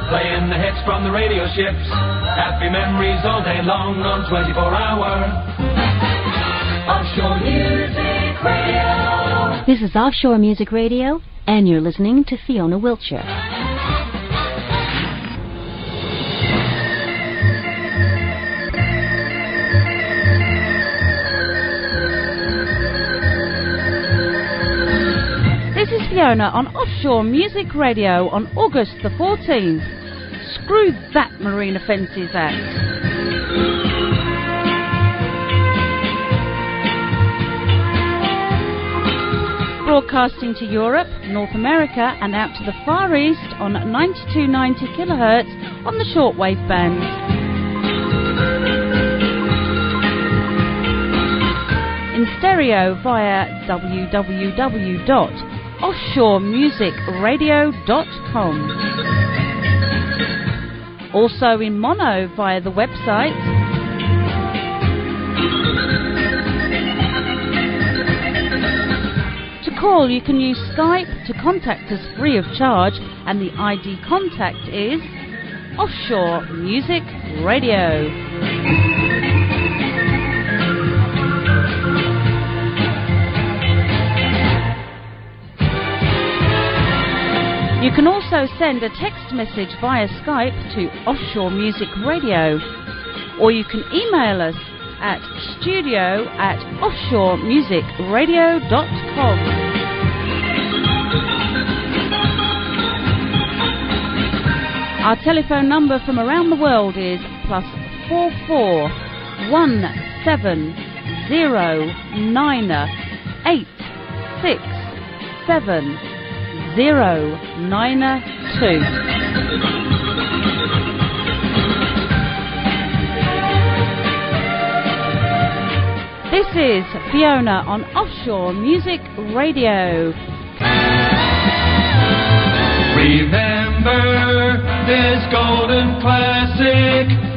playing the hits from the radio ships. Happy memories all day long on 24-hour Offshore Music Radio. This is Offshore Music Radio, and you're listening to Fiona Wiltshire. This is Fiona on Offshore Music Radio on August the 14th. Screw that Marine Offences Act. Broadcasting to Europe, North America and out to the Far East on 9290 kHz on the shortwave band. In stereo via www.offshoremusicradio.com. Also in mono via the website. To call, you can use Skype to contact us free of charge, and the ID contact is Offshore Music Radio. You can also send a text message via Skype to Offshore Music Radio, or you can email us at studio@offshoremusicradio.com. Our telephone number from around the world is +44 1709 867 092. This is Fiona on Offshore Music Radio. Remember this golden classic.